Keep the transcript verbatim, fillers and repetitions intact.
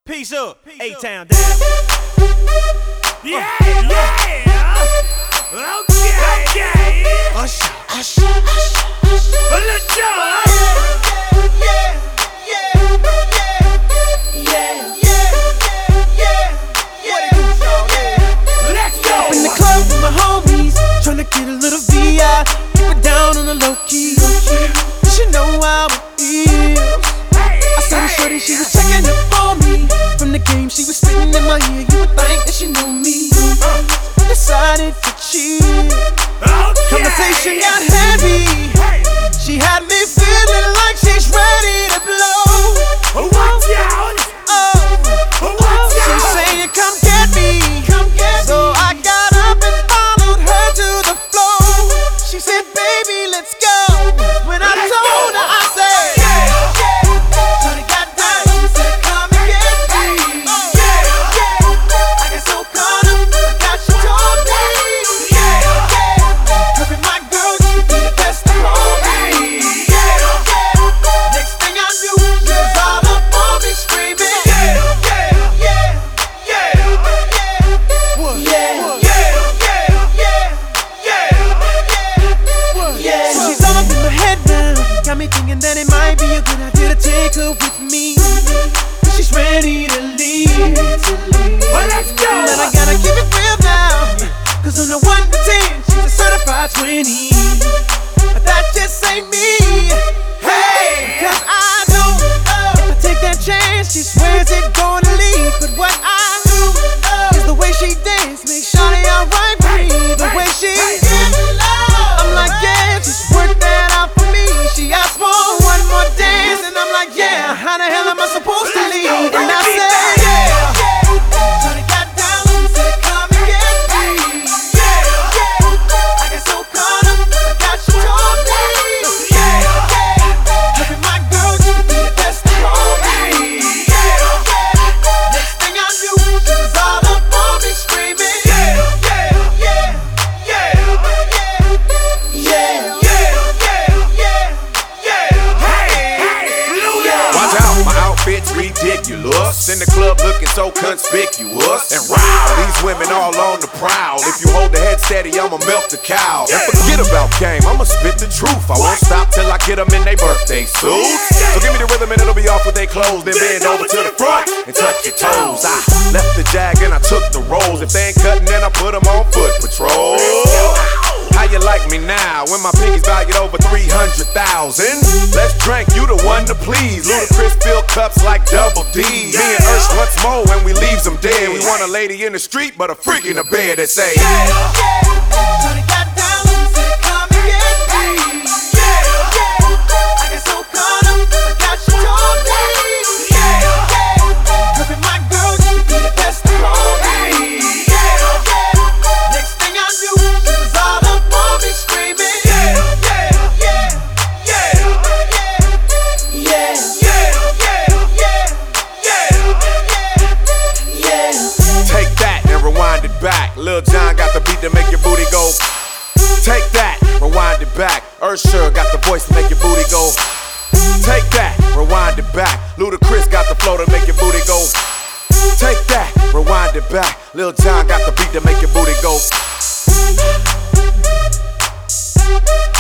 Peace up, A-Town down. Yeah, yeah. Okay, okay. Usher, usher, usher, usher. A little joy. Yeah, yeah, yeah, yeah, yeah, yeah, yeah. Let's go. Up in the club with my homies, tryna get a little V I. Keep it down on the low key. You should know how it is. I saw the shorty, she was checking up on me. From the game, she was spitting in my ear. You would think that she knew me. Decided to cheat. Conversation got heavy. She had me feeling like she's ready to blow. Watch out. Oh, Watch she's out. saying, "Come get me." Come get so me. I got up and followed her to the floor. She said, "Baby, let's go." When I Let's told go. her, I said, "Yeah, yeah." Shorty got down, she said, "Come and get me." Yeah, yeah. I got so caught up, I got she told me. Yeah, yeah. Her and my girl used to be the best of homies. Yeah, yeah. Next thing I knew, she was all up on me screaming. Yeah, yeah, yeah, yeah, yeah. What? Yeah, What? yeah, yeah, yeah, yeah, yeah. So she's all up in my head now. Got me thinking that it might be a good idea to take her with me. She's ready to leave. Well, let's go. But I gotta keep it real now. Cause on the one to ten, she's a certified twenty. But that just ain't me. Hey, cause I know if I take that chance, she swears it's gonna leave. But what I do is the way she dance makes shawty alright for me. The way she I'm like, yeah, just work that out for me. She asked for one more dance, and I'm like, yeah, how the hell am I supposed to leave? And I said, yeah. Shawty got down, she said, "Come and get me." Yeah, yeah. I got so caught up, I got she told me. Yeah, yeah. Her and my girl used to be the best of homies. Yeah, yeah. Next thing I knew, she was all up on me screaming. Yeah, yeah, yeah, yeah, yeah, yeah, yeah, yeah. Watch out, my outfit's ridiculous. In the club looking so conspicuous. And wow, these women all on the prowl. If you hold the head steady, I'ma milk the cow. And forget about game, I'ma spit the truth. I won't stop till I get them in their birthday suits. So give me the rhythm and it'll be off with their clothes. Then bend over to the front and touch your toes. I left the jag and I took the rolls. If they ain't cutting, then I put them on foot patrol. How you like me now when my pinkies valued over three hundred thousand? Let's drink, you the one to please. Ludacris fill cups like double D. Me and Ursh once more when we leaves them dead. We want a lady in the street, but a freak in the bed that say, Yeah, yeah. Shorty got down, she said, "Come and get me." Yeah, yeah. I got so caught up, I got she told me. Yeah, yeah. Her and my girl used to be the best of homies. Yeah, yeah. Next thing I knew, she was all up on me screaming. Yeah, yeah, yeah, yeah, yeah, yeah, yeah, yeah, yeah, yeah. take that and rewind it back. Lil Jon got the beat to make your booty go. Take that, rewind it back. Usher got the voice to make your booty go. Take that, rewind it back. Ludacris got the flow to make your booty go. Take that, rewind it back. Lil Jon got the beat to make your booty go.